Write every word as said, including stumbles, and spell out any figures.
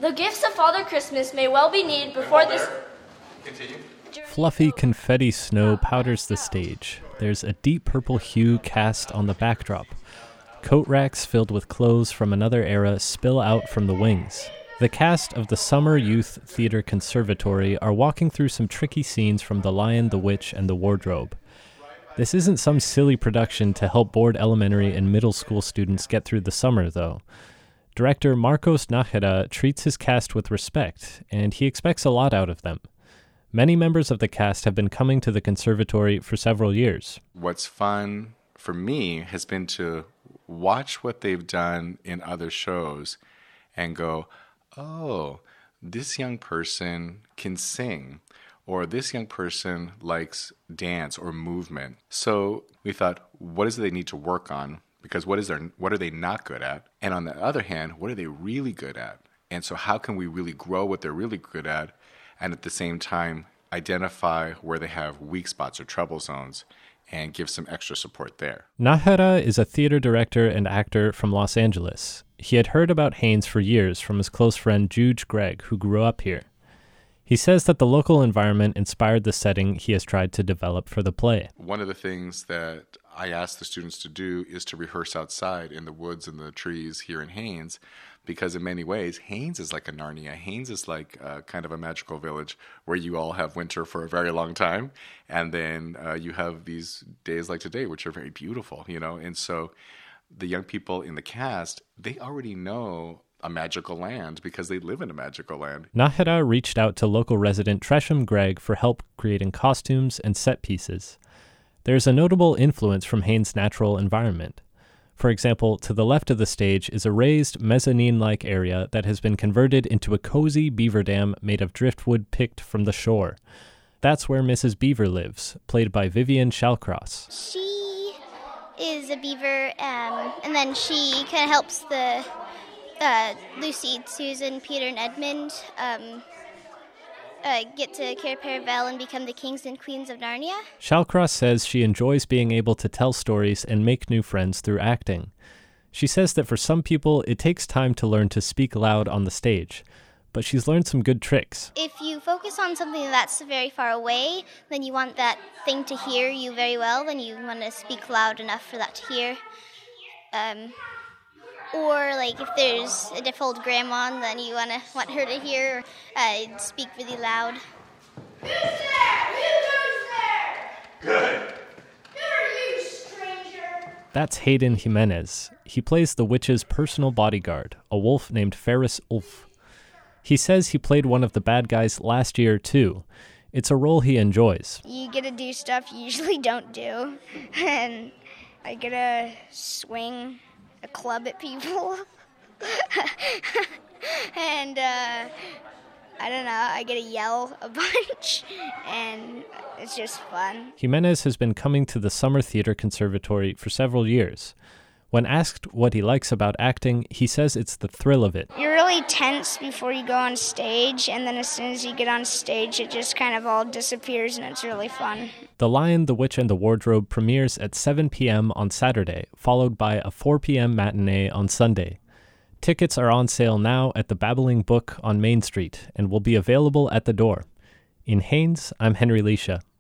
The gifts of Father Christmas may well be needed before this... Continue. Fluffy confetti snow powders the stage. There's a deep purple hue cast on the backdrop. Coat racks filled with clothes from another era spill out from the wings. The cast of the Summer Youth Theater Conservatory are walking through some tricky scenes from The Lion, the Witch, and the Wardrobe. This isn't some silly production to help bored elementary and middle school students get through the summer, though. Director Marcos Nájera treats his cast with respect, and he expects a lot out of them. Many members of the cast have been coming to the conservatory for several years. What's fun for me has been to watch what they've done in other shows and go, oh, this young person can sing, or this young person likes dance or movement. So we thought, what is it they need to work on? Because what is their, what are they not good at? And on the other hand, what are they really good at? And so how can we really grow what they're really good at, and at the same time identify where they have weak spots or trouble zones and give some extra support there. Nájera is a theater director and actor from Los Angeles. He had heard about Haines for years from his close friend Juge Gregg, who grew up here. He says that the local environment inspired the setting he has tried to develop for the play. One of the things that I ask the students to do is to rehearse outside in the woods and the trees here in Haines, because in many ways, Haines is like a Narnia. Haines is like uh, kind of a magical village where you all have winter for a very long time, and then uh, you have these days like today, which are very beautiful, you know. And so the young people in the cast, they already know a magical land because they live in a magical land. Nájera reached out to local resident Tresham Gregg for help creating costumes and set pieces. There's a notable influence from Haines' natural environment. For example, to the left of the stage is a raised mezzanine-like area that has been converted into a cozy beaver dam made of driftwood picked from the shore. That's where Missus Beaver lives, played by Vivian Shallcross. She is a beaver, um, and then she kind of helps the uh, Lucy, Susan, Peter, and Edmund um, uh, get to Cair Paravel and become the kings and queens of Narnia. Shallcross says she enjoys being able to tell stories and make new friends through acting. She says that for some people, it takes time to learn to speak loud on the stage, but she's learned some good tricks. If you focus on something that's very far away, then you want that thing to hear you very well, then you want to speak loud enough for that to hear. Um, or like if there's a deaf old grandma, then you want to want her to hear, uh, speak really loud. Who's there? Who's there? Good. Who are you, stranger? That's Hayden Jimenez. He plays the witch's personal bodyguard, a wolf named Ferris Ulf. He says he played one of the bad guys last year, too. It's a role he enjoys. You get to do stuff you usually don't do, and I get to swing a club at people, and uh, I don't know, I get to yell a bunch, and it's just fun. Jimenez has been coming to the Summer Theater Conservatory for several years. When asked what he likes about acting, he says it's the thrill of it. You're really tense before you go on stage, and then as soon as you get on stage, it just kind of all disappears, and it's really fun. The Lion, the Witch, and the Wardrobe premieres at seven p.m. on Saturday, followed by a four p.m. matinee on Sunday. Tickets are on sale now at the Babbling Book on Main Street and will be available at the door. In Haines, I'm Henry Leisha.